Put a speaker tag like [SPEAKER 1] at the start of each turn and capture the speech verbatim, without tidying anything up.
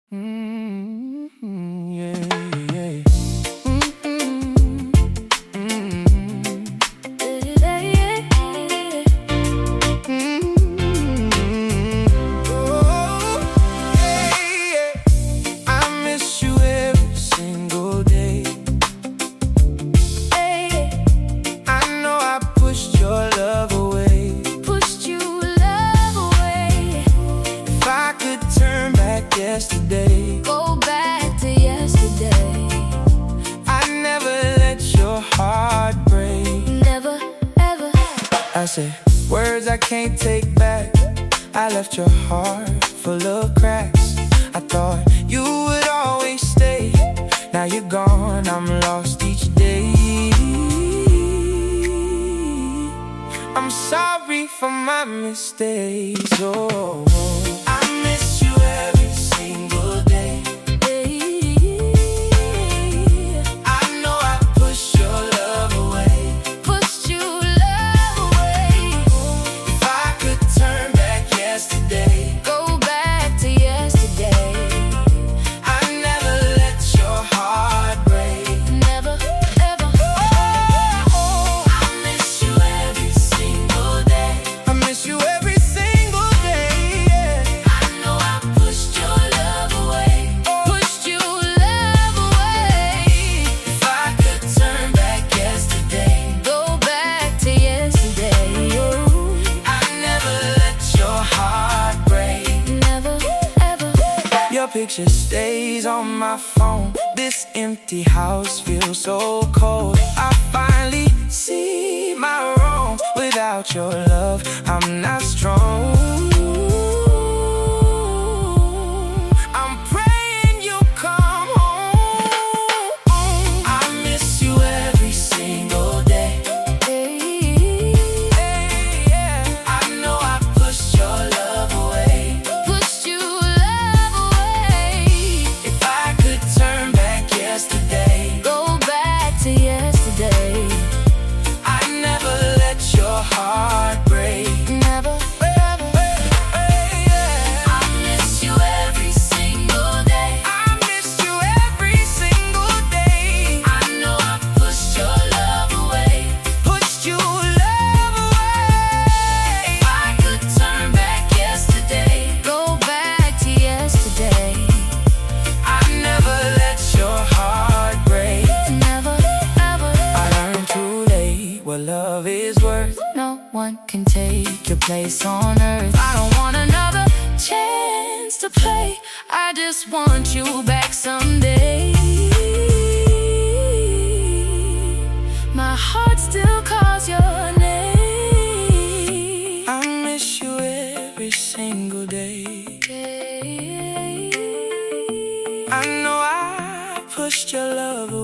[SPEAKER 1] Mm-hmm, yeah, yeah. Mm-hmm, mm-hmm. Mm-hmm. Oh, yeah, yeah. I miss you every single day. I know I pushed your love away.
[SPEAKER 2] Pushed you love away.
[SPEAKER 1] If I could turn back yesterday,
[SPEAKER 2] Go back to yesterday.
[SPEAKER 1] I never let your heart break.
[SPEAKER 2] Never, ever.
[SPEAKER 1] I said words I can't take back. I left your heart full of cracks. I thought you would always stay. Now you're gone, I'm lost each day. I'm sorry for my mistakes. Oh, I miss you every single day. I know I pushed your love away.
[SPEAKER 2] Pushed you love away.
[SPEAKER 1] If I could turn back yesterday,
[SPEAKER 2] Go back to yesterday.
[SPEAKER 1] I never let your heart break.
[SPEAKER 2] Never, ever.
[SPEAKER 1] Oh, I miss you every single day. I miss you every single day, yeah.
[SPEAKER 2] I know I pushed your love away. Pushed you love away.
[SPEAKER 1] If I could turn back yesterday,
[SPEAKER 2] Go back to yesterday.
[SPEAKER 1] I never let your heart break.
[SPEAKER 2] Never, ever.
[SPEAKER 1] Your picture stays on my phone. This empty house feels so cold. I finally see my wrong. Without your love, I'm not strong. I'm praying you come home. I miss you every single day. Hey, yeah. I know I pushed your love away.
[SPEAKER 2] Pushed you love away.
[SPEAKER 1] If I could turn back yesterday,
[SPEAKER 2] Go back to yesterday.
[SPEAKER 1] I never let your heart break.
[SPEAKER 2] Never, ever.
[SPEAKER 1] I miss you every single day. I miss you every single day. I know I pushed your love away. Pushed your love away. If I could turn back yesterday,
[SPEAKER 2] Go back to yesterday.
[SPEAKER 1] I never let your heart break.
[SPEAKER 2] Never, ever.
[SPEAKER 1] I learned too late what love is worth.
[SPEAKER 2] No one can take your place on earth. I don't want another chance to play. I just want you back someday. My heart still calls your name.
[SPEAKER 1] I miss you every single day. I know I pushed your love away.